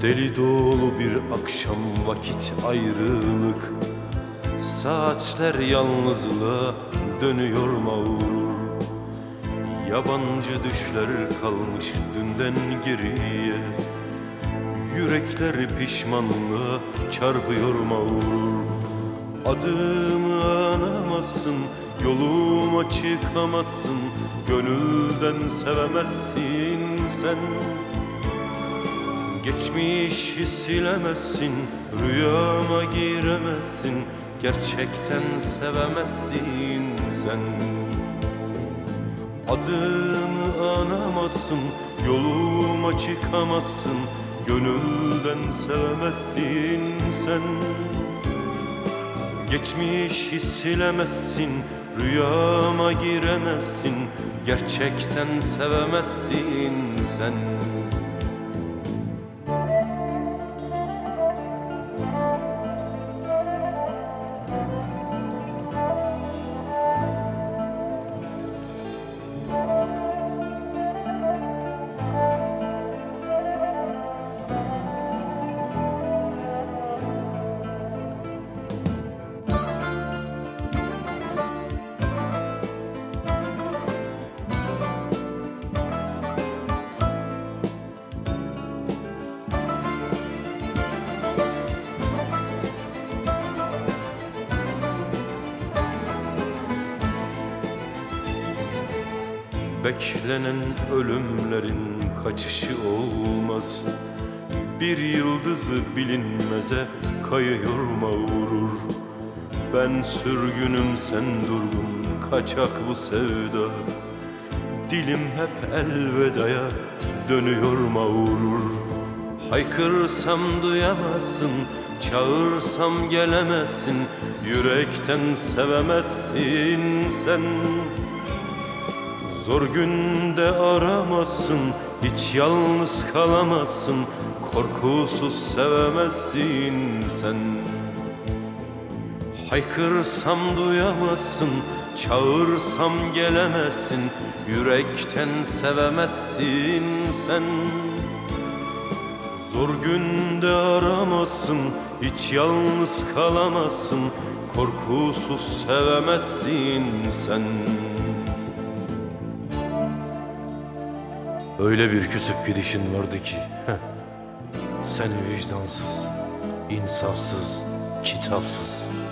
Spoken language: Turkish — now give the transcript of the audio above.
Deli dolu bir akşam, vakit ayrılık. Saatler yalnızlığa dönüyor mağrur. Yabancı düşler kalmış dünden geriye. Yürekler pişmanlığa çarpıyor mağrur. Adımı anamazsın, yoluma çıkamazsın. Gönülden sevemezsin sen. Geçmişi silemezsin, rüyama giremezsin. Gerçekten sevemezsin sen. Adımı anamazsın, yoluma çıkamazsın. Gönülden sevemezsin sen. Geçmişi silemezsin, rüyama giremezsin. Gerçekten sevemezsin sen. Beklenen ölümlerin kaçışı olmaz. Bir yıldızı bilinmeze kayıyor mağrur. Ben sürgünüm, sen durgun, kaçak bu sevda. Dilim hep elvedaya dönüyor mağrur. Haykırsam duyamazsın, çağırsam gelemezsin. Yürekten sevemezsin sen. Zor günde aramazsın, hiç yalnız kalamazsın. Korkusuz sevemezsin sen. Haykırsam duyamazsın, çağırsam gelemezsin. Yürekten sevemezsin sen. Zor günde aramazsın, hiç yalnız kalamazsın. Korkusuz sevemezsin sen. Öyle bir küsüp gidişin vardı ki sen vicdansız, insafsız, kitapsız.